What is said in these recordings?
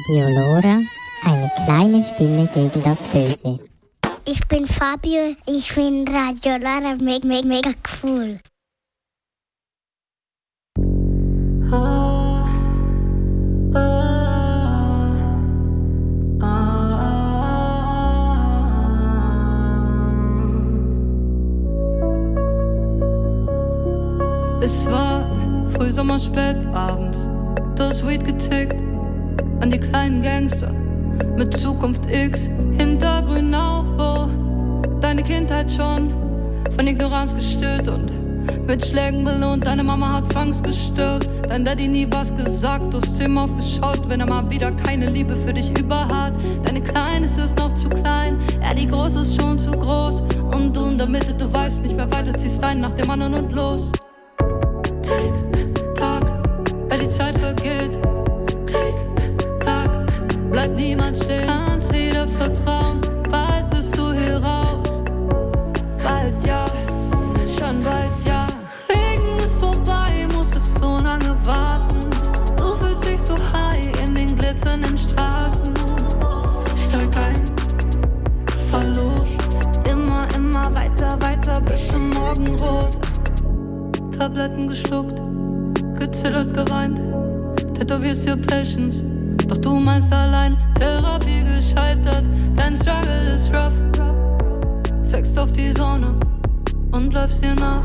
Radio Lora, eine kleine Stimme gegen das Böse. Ich bin Fabio, ich finde Radio Lora mega cool. Es war Frühsommer, spät abends, du hast Weed getickt an die kleinen Gangster mit Zukunft X, hinter Grünau, wo deine Kindheit schon von Ignoranz gestillt und mit Schlägen belohnt. Deine Mama hat zwangsgestört, dein Daddy nie was gesagt, du hast ihm aufgeschaut, wenn er mal wieder keine Liebe für dich über hat. Deine Kleines ist noch zu klein, ja, die Große ist schon zu groß und du in der Mitte, du weißt nicht mehr weiter, ziehst ein nach dem anderen und los. Tick-Tack, weil die Zeit vergeht. Klick-Klack, bleibt niemand still. Kannst wieder vertrauen, bald bist du hier raus. Bald ja, schon bald ja. Regen ist vorbei, musstest so lange warten. Du fühlst dich so high in den glitzernden Straßen. Steig ein, fahr los. Immer weiter bis zum Morgenrot. Tabletten geschluckt, gezittert, geweint. Tätowierst dir Patience, doch du meinst allein. Therapie gescheitert, dein Struggle ist rough. Zeigst auf die Sonne und läufst ihr nach.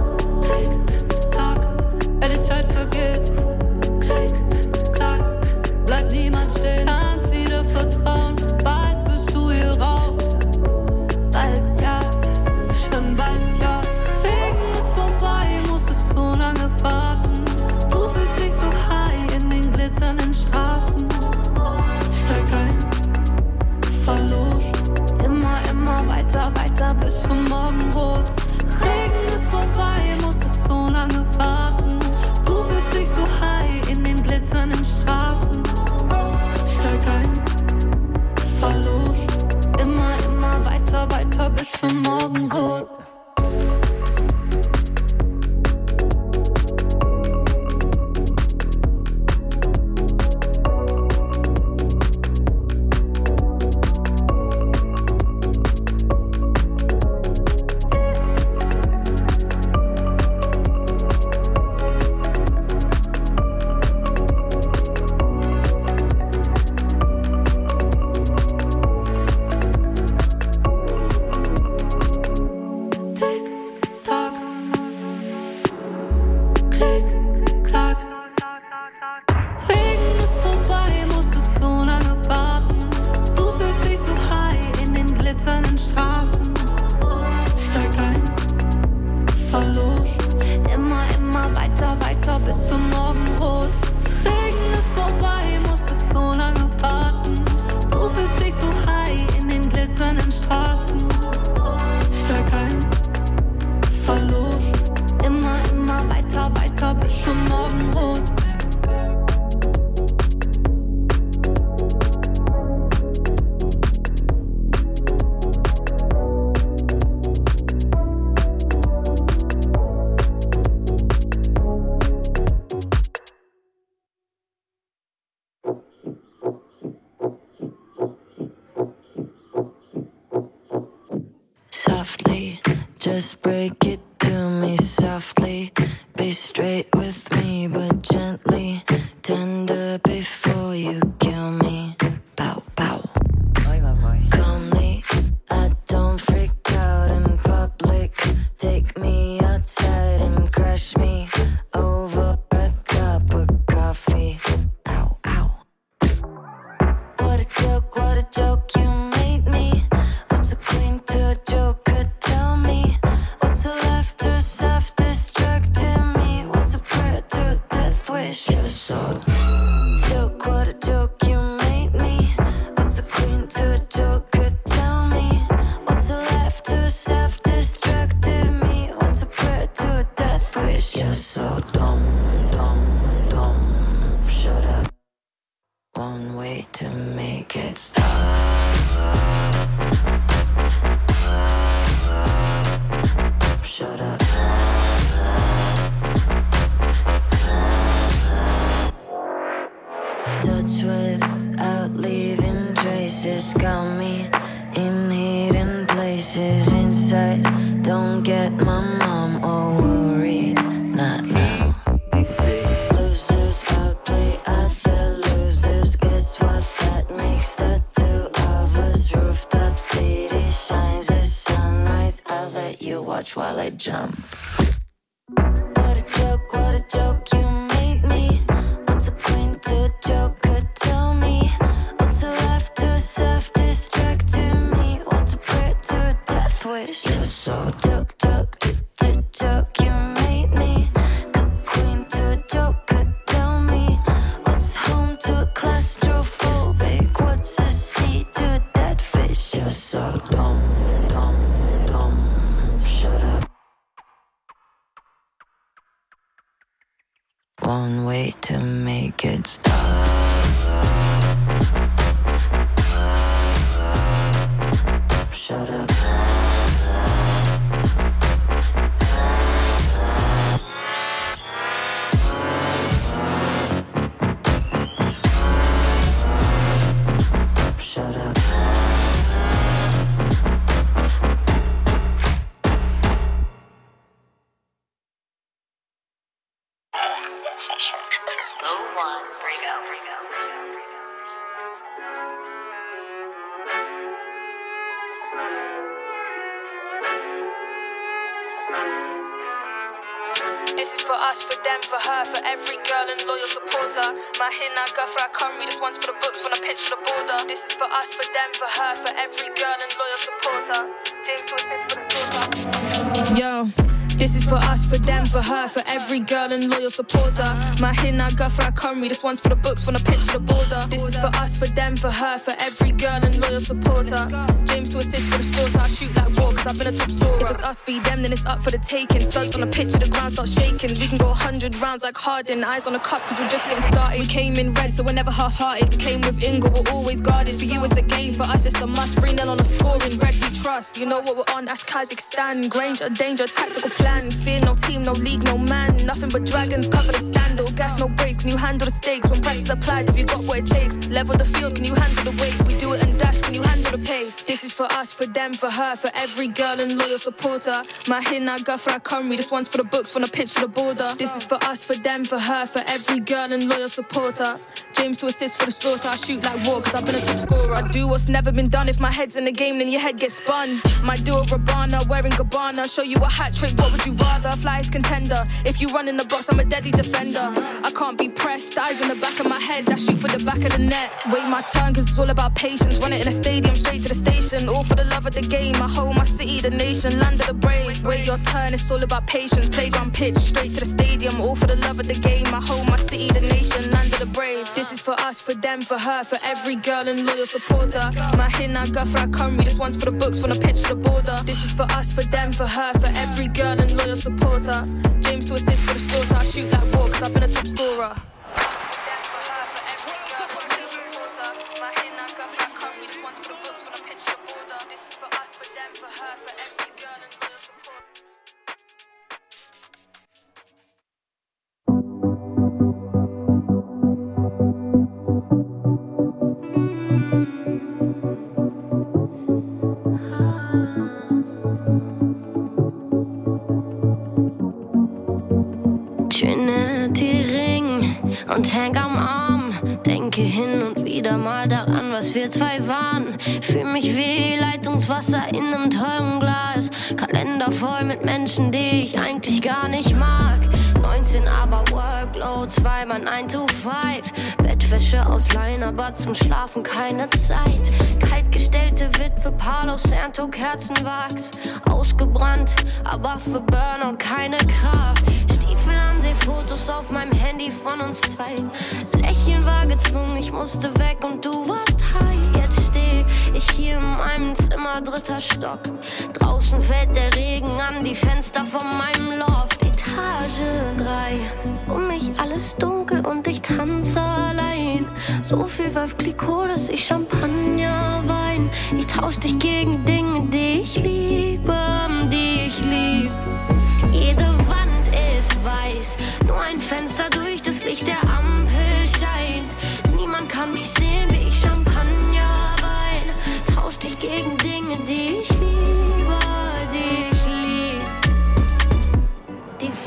Klick, Klack, weil die Zeit vergeht. Klick, Klack, bleibt niemand stehen. Kannst wieder vertrauen, bald bist du hier raus. Bald ja, schon bald ja. Regen ist vorbei, musstest so lange warten. Du fühlst dich so high in den glitzernden Straßen. Steig ein, fahr los. Immer weiter bis zum Morgenrot. Regen ist vorbei, musstest so lange warten. Du fühlst dich so high in den glitzernden Straßen. Steig ein, fahr los. Immer weiter bis zum Morgenrot. Softly, just break it to me softly. Be straight with me, but gently. Tender before you kill me. Bow, bow. Calmly, I don't freak out in public. Take me outside and crush me over a cup of coffee. Ow, ow. What a joke you made me. What's a queen to a joker? Tell me. What's a laughter self-destructing me? What's a prayer to the scout me in hidden places inside. Don't get my mom all worried, not now. Losers outplay other losers. Guess what that makes the two of us? Rooftop city shines as sunrise. I'll let you watch while I jump. What a joke you made me. What's a queen to a joker? Tell me. What's a laugh to a self-distracting me? What's a prayer to a death wish? You're so joke, you made me. Good queen to a joker, tell me. What's home to a claustrophobic? What's a sea to a dead fish? You're so dumb, shut up. One way to make it stop. Shut up. Shut up. This is for us, for them, for her, for every girl and loyal supporter. My hit now go for I can't read this one's for the books when I pitch for the border. This is for us, for them, for her, for every girl and loyal supporter. James for the Yo. This is for us, for them, for her, for every girl and loyal supporter. My hit now go for I can't read this one's for the books when I pitch for the border. This is for us, for them, for her, for every girl and loyal supporter. James to assist for the slaughter. I shoot like war cause I've been a top scorer. If it's us v them then it's up for the taking. Stunts on the pitch of the ground start shaking. We can go 100 rounds like Harden. Eyes on the cup cause we're just getting started. We came in red so we're never half-hearted. We came with Ingle, we're always guarded. For you it's a game, for us it's a must. 3-0 on the scoring, red we trust. You know what we're on, that's Kazakhstan. Granger, danger, tactical plan. Fear no team, no league, no man. Nothing but dragons cover the scandal. Gas, no brakes, can you handle the stakes? When pressure's applied, if you got what it takes. Level the field, can you handle the weight? We do it and dash, can you handle the pace? This is for us, for them, for her, for every girl and loyal supporter. My hit now go for I can't read this one's for the books when I pitch for the border. This is for us, for them, for her, for every girl and loyal supporter. James to assist for the slaughter. I shoot like war cause I've been a top scorer. I do what's never been done. If my head's in the game then your head gets spun. Might do a Rabana wearing Gabbana. Show you a hat trick, what would you rather? Flyest contender. If you run in the box I'm a deadly defender. I can't be pressed, eyes in the back of my head. I shoot for the back of the net. Wait my turn cause it's all about patience. Run it in a stadium straight to the station. All for the love of the game. My home, my city, the nation, land of the brave. Wait your turn, it's all about patience. Playground pitch, straight to the stadium. All for the love of the game. My home, my city, the nation, land of the brave. This is for us, for them, for her, for every girl and loyal supporter. My hit now go for I can't read this one's for the books when I pitch for the border. This is for us, for them, for her, for every girl and loyal supporter. James to assist for the slaughter. I shoot like war cause I've been a top scorer. Und häng am Arm, denke hin und wieder mal daran, was wir zwei waren. Fühl mich wie Leitungswasser in einem teuren Glas. Kalender voll mit Menschen, die ich eigentlich gar nicht mag. 19 aber Workloads, weil man 9 to 5. Bettwäsche ausleihen, aber zum Schlafen keine Zeit. Kaltgestellte Witwe, Palos, Santo, Kerzenwachs. Ausgebrannt, aber für Burnout keine Kraft. Fotos auf meinem Handy von uns zwei. Lächeln war gezwungen, ich musste weg und du warst high. Jetzt steh ich hier in meinem Zimmer, 3. Stock. Draußen fällt der Regen an die Fenster von meinem Loft. Etage 3, um mich alles dunkel und ich tanze allein. So viel Veuve Clicquot, dass ich Champagner wein. Ich tausch dich gegen Dinge, die ich liebe, die ich lieb. Jede Wand ist weiß, nur ein Fenster durch das Licht der Ampel scheint. Niemand kann mich sehen, wie ich Champagner wein.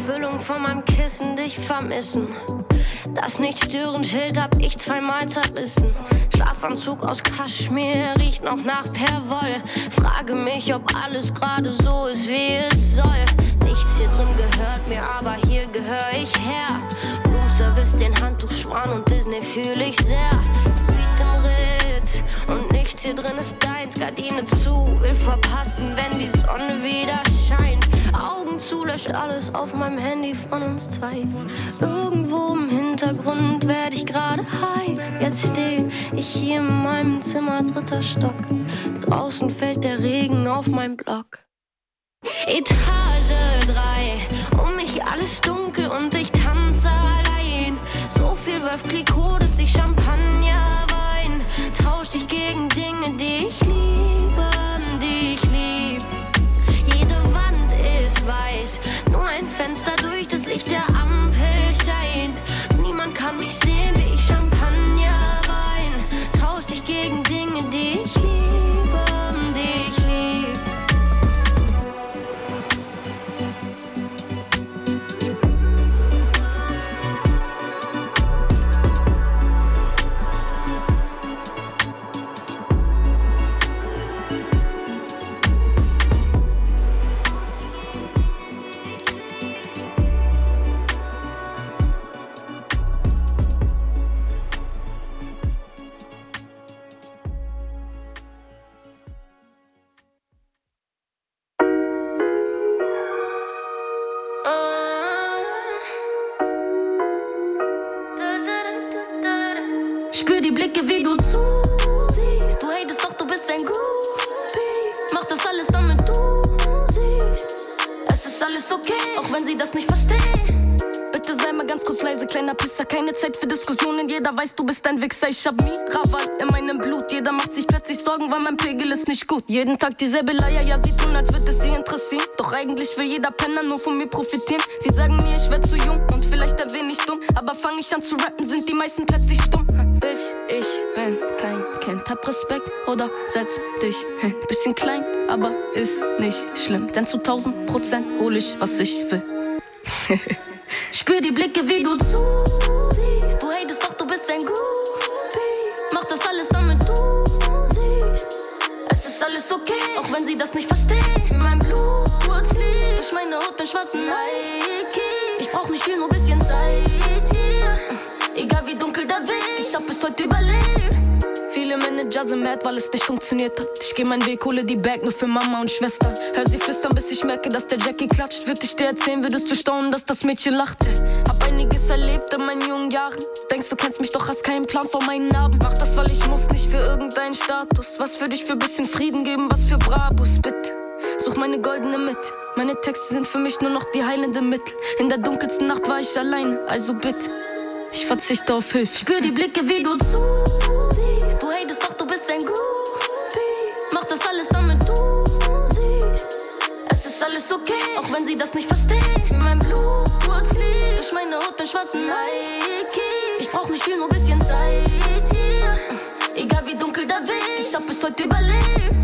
Erfüllung von meinem Kissen, dich vermissen. Das Nicht-Stören-Schild hab ich zweimal zerrissen. Schlafanzug aus Kaschmir riecht noch nach Perwoll. Frage mich, ob alles gerade so ist, wie es soll. Nichts hier drin gehört mir, aber hier gehör ich her. Roomservice, den Handtuchschwan und Disney fühl ich sehr. Sweet im Ritz und nichts hier drin ist deins. Gardine zu, will verpassen, wenn die Sonne wieder scheint. Augen zu, löscht alles auf meinem Handy von uns zwei. Irgendwo im Hintergrund werd ich gerade high. Jetzt steh ich hier in meinem Zimmer, 3. Stock. Draußen fällt der Regen auf mein Block. Etage 3, um mich alles dunkel und ich tanze allein. So viel Wölf Clicquot, dass ich Champagner wein. Tausch dich gegen Dinge, die ich liebe, die ich lieb. Jede Wand ist weiß, nur ein Fenster durch das Licht der Ampel scheint. Niemand kann mich sehen, wie ich Champagner wein. Tausch dich gegen Dinge, die ich liebe, die ich lieb. Spür die Blicke, wie du zusiehst. Du hatest doch, du bist ein Groupie. Mach das alles, damit du siehst. Es ist alles okay, auch wenn sie das nicht verstehen. Bitte sei mal ganz kurz leise, kleiner Pisser. Keine Zeit für Diskussionen, jeder weiß, du bist ein Wichser. Ich hab Miraval in meinem Blut. Jeder macht sich plötzlich Sorgen, weil mein Pegel ist nicht gut. Jeden Tag dieselbe Leier, ja, sie tun, als würde es sie interessieren. Doch eigentlich will jeder Penner nur von mir profitieren. Sie sagen mir, ich wär zu jung und vielleicht ein wenig dumm. Aber fang ich an zu rappen, sind die meisten plötzlich stumm. Ich bin kein Kind, hab Respekt oder setz dich hin. Bisschen klein, aber ist nicht schlimm. Denn zu 1000% hol ich, was ich will. Spür die Blicke, wie du zusiehst. Du hatest doch, du bist ein Groupie. Mach das alles, damit du siehst. Es ist alles okay, auch wenn sie das nicht verstehen. Mein Blut fließt durch meine Haut in schwarzen Nikes. Ich brauch nicht viel, nur bisschen Zeit hier. Egal wie dunkel der Weg, ich hab bis heute überlebt. Viele Manager sind mad, weil es nicht funktioniert hat. Ich geh meinen Weg, hole die Bag nur für Mama und Schwestern. Hör sie flüstern, bis ich merke, dass der Jackie klatscht. Würd ich dir erzählen, würdest du staunen, dass das Mädchen lachte. Hab einiges erlebt in meinen jungen Jahren. Denkst du kennst mich, doch hast keinen Plan von meinen Narben. Mach das, weil ich muss, nicht für irgendeinen Status. Was für dich für bisschen Frieden geben, was für Brabus, bitte. Such meine goldene Mitte. Meine Texte sind für mich nur noch die heilenden Mittel. In der dunkelsten Nacht war ich alleine, also bitte. Ich verzichte auf Hilfe. Spür die Blicke, wie du zusiehst. Du hatest doch, du bist ein Groupie. Mach das alles, damit du siehst. Es ist alles okay, auch wenn sie das nicht verstehen. Mein Blut fließt durch meine Haut in schwarzen Nikes. Ich brauch nicht viel, nur bisschen Zeit hier. Egal wie dunkel der Weg, ich hab bis heute überlebt.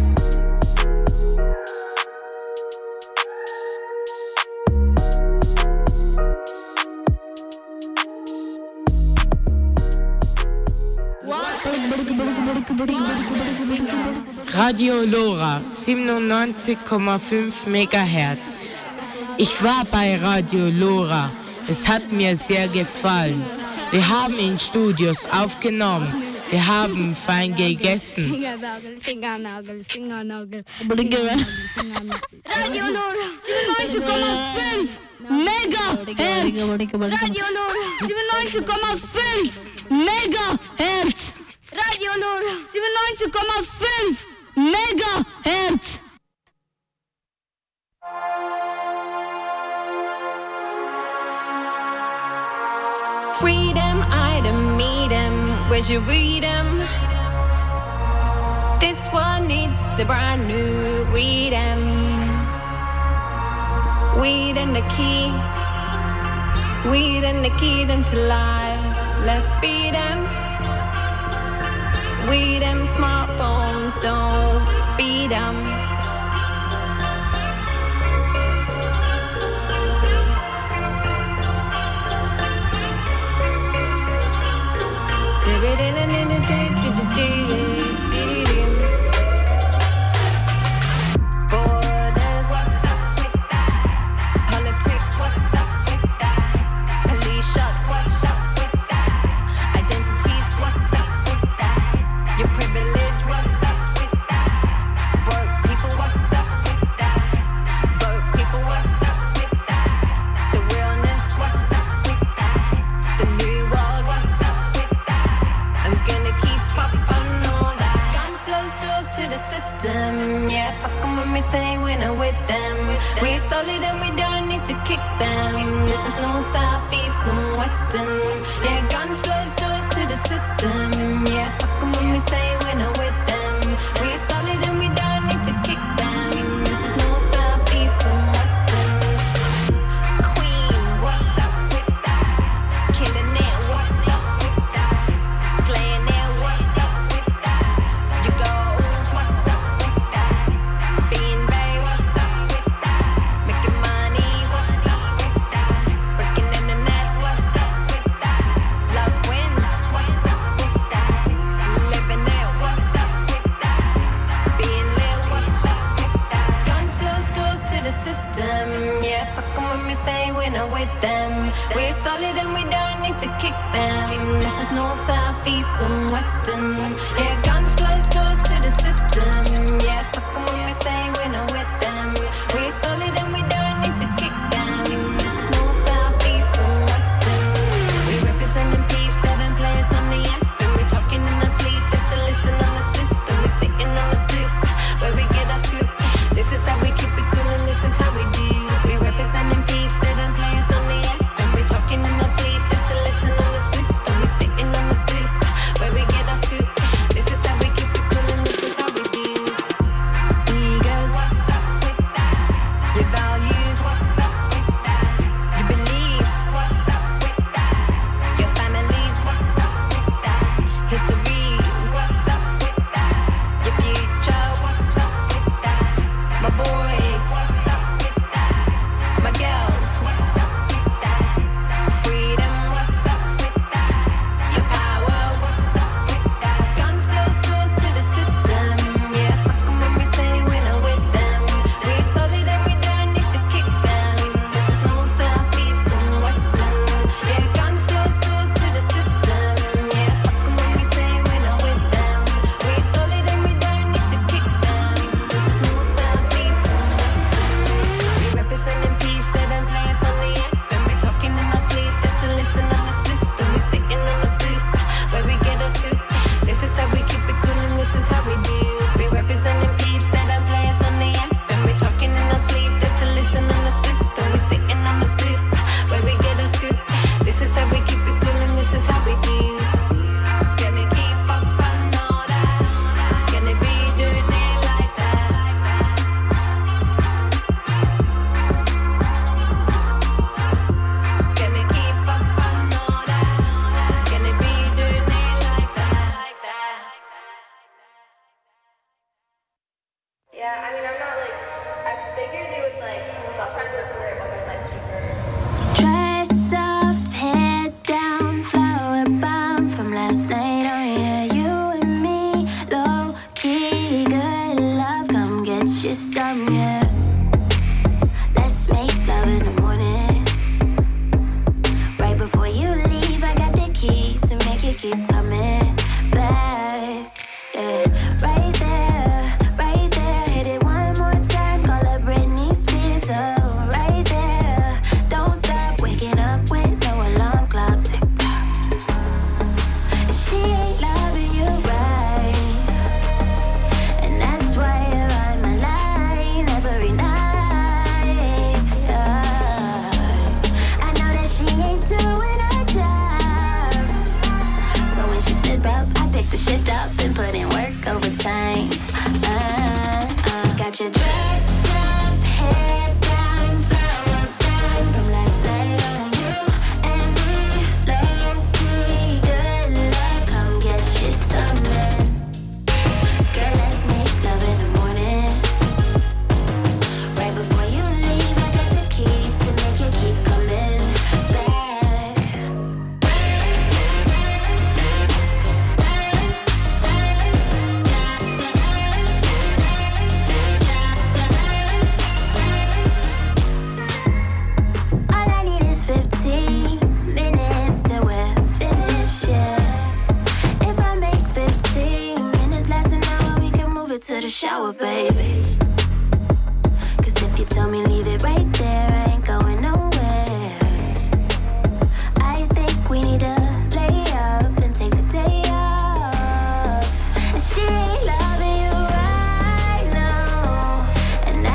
Radio Lora 97,5 MHz. Ich war bei Radio Lora. Es hat mir sehr gefallen. Wir haben in Studios aufgenommen. Wir haben fein gegessen. Fingernagel. Radio Lora 97,5 Megahertz. Radio Lora 97,5 Megahertz. Radio Lora 97,5 Megahertz. Freedom, item, meet 'em. Where's your freedom? This one needs a brand new freedom. Weed and the key. Weed and the key to life. Let's beat 'em. We them smartphones, don't beat 'em. say we're not with them. We solid and we don't need to kick them. This is no south, east and western. Yeah, guns close doors to the system. Yeah, fuck them when we say we're not with them. We solid and we don't need to kick them. This is no south, east and western. Queen, what's up with that? Killing it, what's up with that? Slaying it, what's up with that? You goals, what's up with that? Being Bay, what's up with that? Making money, what's up with that? Working in the net, what's up with that? Love wins, what's up with that? Living it, what's up with that? Being lit, what's up with that? Guns close doors to the system. Yeah, fuck them when we say we're not with them. We're solid and we don't need to kick them. This is north, south, east and western. Yeah, guns close doors to the system. Yeah, fuck them when we say we're not with them. We're solid and we don't need to kick them. This is north, south, east and western. We representing peeps, devin players on the app. And we talking in our sleep, just to listen on the system. We sitting on the stoop, where we get our scoop. This is how we keep it cool and this is how we do. We representing peeps, devin players on the app. And we talking in our sleep, just to listen on the system. We sitting on the stoop, where we get our scoop. This is how we keep it cool and this is how we do. Egos, what's up with that? Your values, what's up with that? Your beliefs, what's up with that? Your families, what's up with that? History, what's up with that? Your future, what's up with that? My boys, what's up with that? My girls, what's up with that? Freedom, what's up with that? Your power, what's up with that? Guns close doors to the system. Yeah, fuck them when we say we're not with them. We solid and we don't need to kick them. This is north, south, east and western. Yeah, guns close doors to the system. Yeah, fuck them when we say we're not with them. We solid and we don't need to kick them. This is north, south, east and western. We representing peeps, they don't play us on the app. And we talking in our sleep, just to listen on the system. We sitting on the stoop, where we get our scoop. This is how we keep it cool and this is how we do. We representing peeps, they don't play us on the app. And we talking in our sleep, just to listen on the system. We sitting on the stoop, where we get our scoop. This is how we keep it cool and this is how we do. Can we keep up on all that? Can it be doing it like that? Can we keep up on all that? Can it be doing it like that? Yeah, I mean, I'm not like, I figured it was like, stop trying to put something that wasn't like super. Dress off, head down, flower bomb from last night. Oh yeah, you and me, low key, good love. Come get you some, yeah. Let's make love in the morning. Right before you leave, I got the keys to make you keep coming back. Yeah, right there, hit it one more time. Call her Britney Spears, oh, right there. Don't stop waking up with no alarm clock. Tick tock. She ain't loving you right, and that's why you're on my line every night. Yeah. I know that she ain't doing her job, so when she slip up, I pick the shit up and put in work overtime. Got your dress up, head down, flower bomb from last night. On you and me, low key, good love. Come get you something. Girl, let's make love in the morning. Right before you leave, I got the keys to make you keep coming back. All I need is 15 minutes till we're finished, yeah. If I make 15 minutes last an hour, we can move it to the shower, baby. Cause if you tell me leave it right there, I ain't going nowhere. I think we need to lay up and take the day off. And she ain't loving you right now, and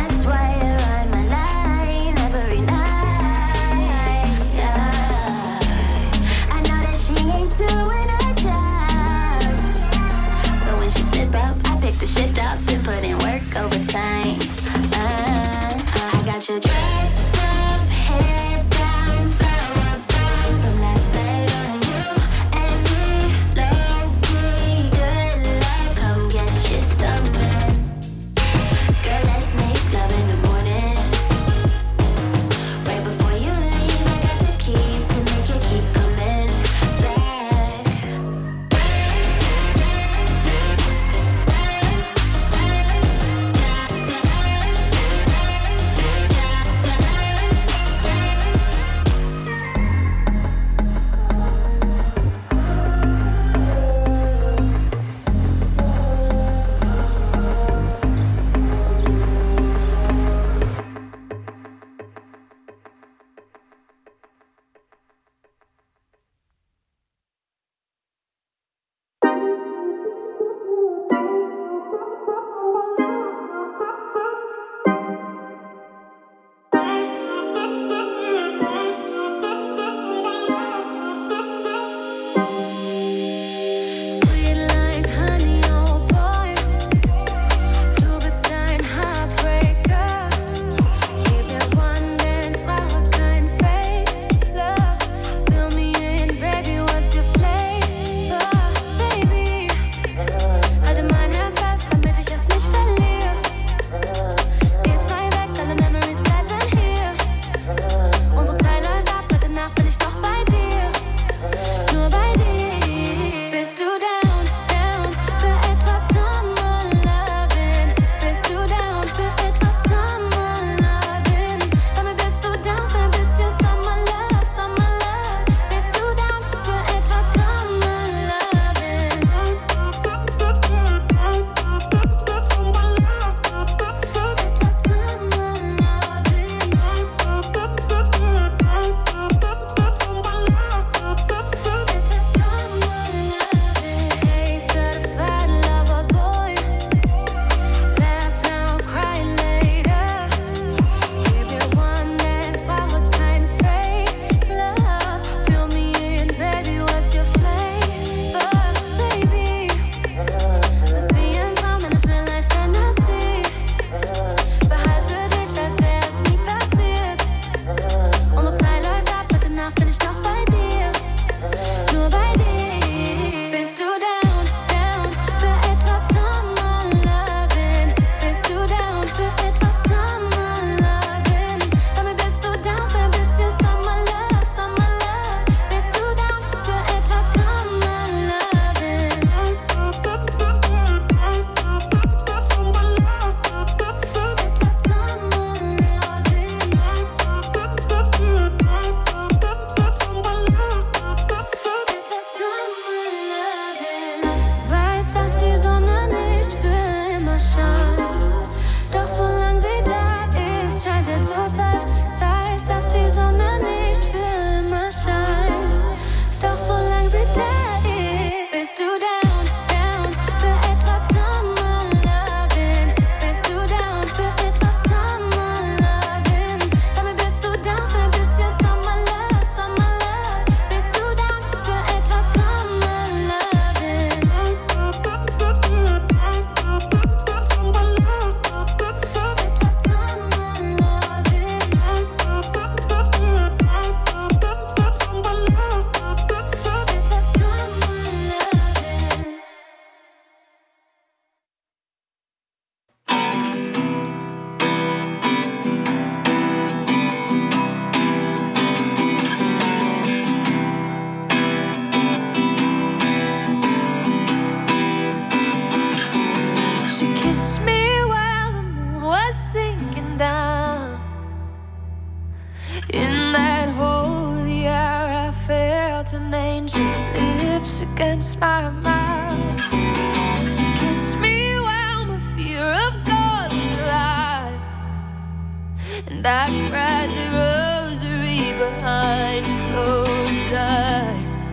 kiss my mouth. She kissed me while my fear of God was alive, and I cried the rosary behind closed eyes.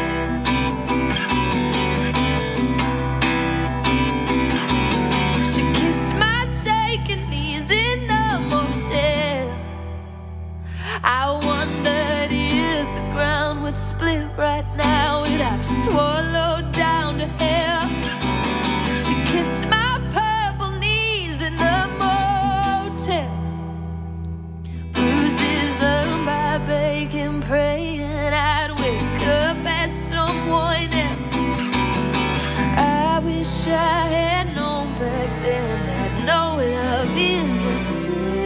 She kissed my shaking knees in the motel. I wondered if the ground would split right now, would I be swallowed down to hell? She kissed my purple knees in the motel. Bruises earned by begging, praying I'd wake up as someone else. I wish I had known back then that no love is a sin.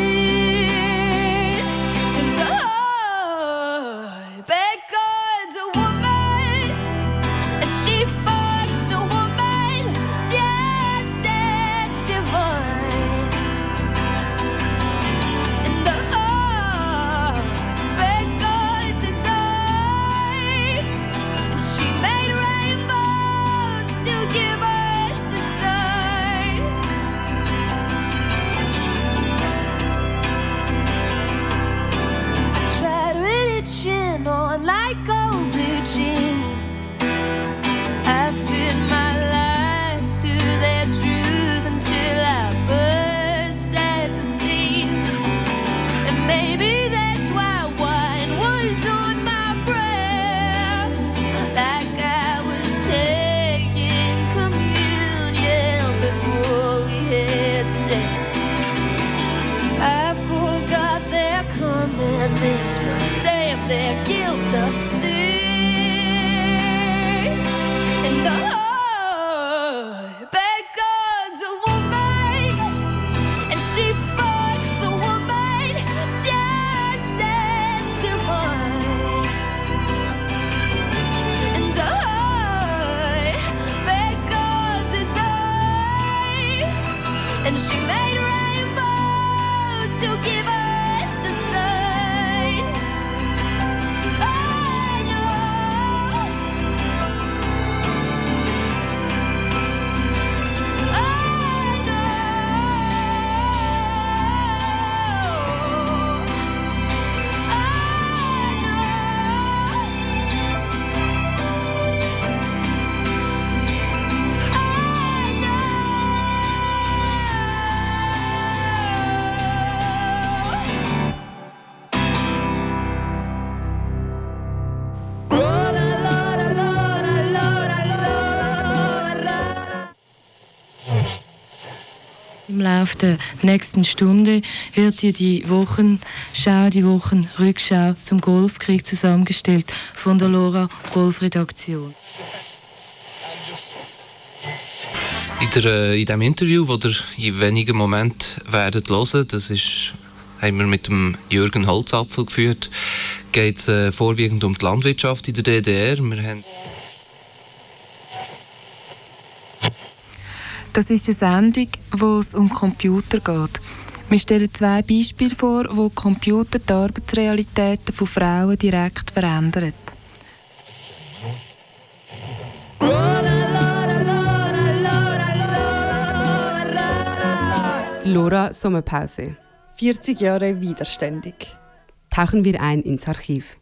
Like old blue jeans, I fit my life to their truth until I burst at the seams. And maybe that's why wine was on my breath, like I was taking communion before we had sex. I forgot their commandments, but damn their guilt does stay. And Becca's a woman, and she fucks a woman just as divine. And Becca's a die, and she made rainbows to give us a sign. Im Laufe der nächsten Stunde hört ihr die Wochenschau, die Wochenrückschau zum Golfkrieg, zusammengestellt von der Lora Golfredaktion. In diesem Interview, das ihr in wenigen Momenten werdet hören, haben wir mit dem Jürgen Holzapfel geführt, geht es vorwiegend um die Landwirtschaft in der DDR. Das ist eine Sendung, wo es um Computer geht. Wir stellen 2 Beispiele vor, wo Computer die Arbeitsrealitäten von Frauen direkt verändern. Lora Sommerpause. 40 Jahre widerständig. Tauchen wir ein ins Archiv.